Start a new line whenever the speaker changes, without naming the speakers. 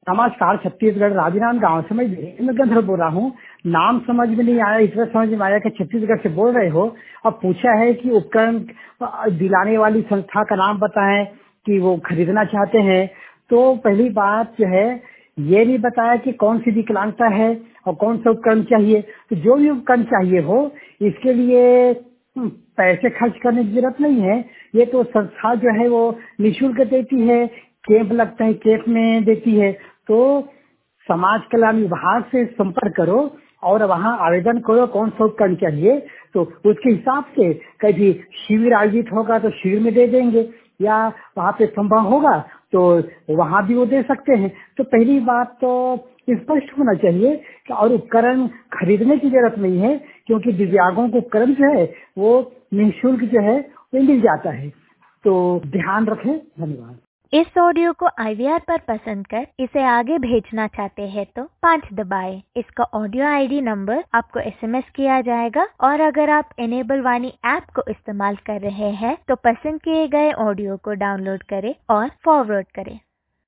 नमस्कार, छत्तीसगढ़ राजनांद गांव से मैं वीरेंद्र गंधर्व बोल रहा हूँ। नाम समझ में नहीं आया, इतना समझ में आया कि छत्तीसगढ़ से बोल रहे हो। अब पूछा है कि उपकरण दिलाने वाली संस्था का नाम बताएं कि वो खरीदना चाहते हैं। तो पहली बात जो है, ये नहीं बताया कि कौन सी विकलांगता है और कौन सा उपकरण चाहिए। तो जो भी उपकरण चाहिए हो, इसके लिए पैसे खर्च करने की जरूरत नहीं है। ये तो संस्था जो है वो निःशुल्क देती है, कैंप लगता है, कैंप में देती है। तो समाज कल्याण विभाग से संपर्क करो और वहाँ आवेदन करो कौन सा उपकरण चाहिए। तो उसके हिसाब से कभी शिविर आयोजित होगा तो शिविर में दे देंगे, या वहाँ पे संभव होगा तो वहाँ भी वो दे सकते हैं। तो पहली बात तो स्पष्ट होना चाहिए कि और उपकरण खरीदने की जरूरत नहीं है, क्योंकि दिव्यांगों को उपकरण जो है वो निःशुल्क जो है वो मिल जाता है। तो ध्यान रखें। धन्यवाद।
इस ऑडियो को IVR पर पसंद कर इसे आगे भेजना चाहते हैं तो 5 दबाएं। इसका ऑडियो ID नंबर आपको SMS किया जाएगा, और अगर आप इनेबल वाणी ऐप को इस्तेमाल कर रहे हैं तो पसंद किए गए ऑडियो को डाउनलोड करें और फॉरवर्ड करें।